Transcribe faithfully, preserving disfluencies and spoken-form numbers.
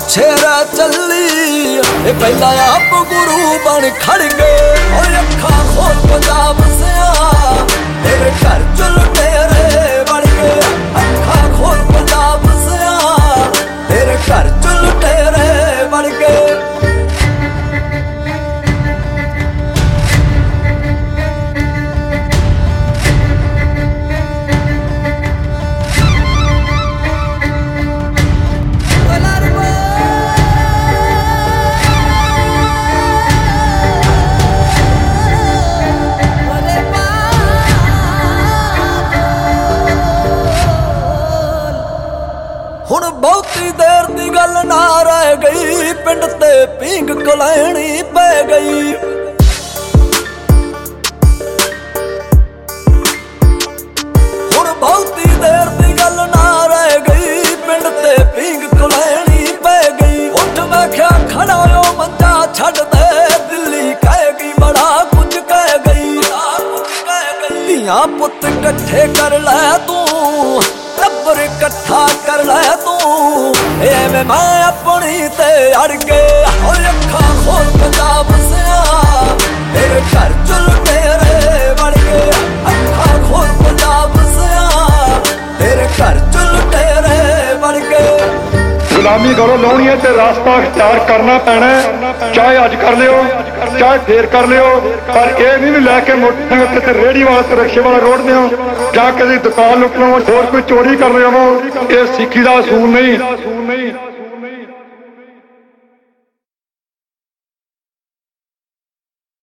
पिछे रह चली ये पहला आप गुरु बन खड़ गए। और अखा खोल पंजाब सिया तेरे घर च लुटेरे बन गए। अखा खोल पंजाब सिया तेरे घर च लुटेरे बन गए। हुण बहुती देर दी गल ना रह गई पिंड ते पींग कलैणी पै गई। हुण बहुती देर दी गल ना रह गई पिंड ते पींग कलैणी पै गई। उठ मैं क्या खड़ा हो मंजा छड़ दे दिल्ली कहेगी बड़ा कुछ कह गई। धियां पुत कट्ठे कर लै तू टब्बर इकट्ठा कर लै तू एवें मैं अपनी ते अड़ गए। और अखा खोल पंजाब सिया तेरे घर च लुटेरे बन गए। अखा खोल पंजाब सिया तेरे घर च लुटेरे बन गए। गुलामी करो लाउणी है ते रास्ता अख्तियार करना पैना है। चाहे अज कर लियो चाहे फेर कर लियो पर यह नहीं लैके मोटरसाइकिल ते रेहड़ी वाला ते रिक्शे वाला रोड दो जाके दुकान लुट लो होर कोई चोरी कर रहे हो। ये सिक्खी का असूल नहीं।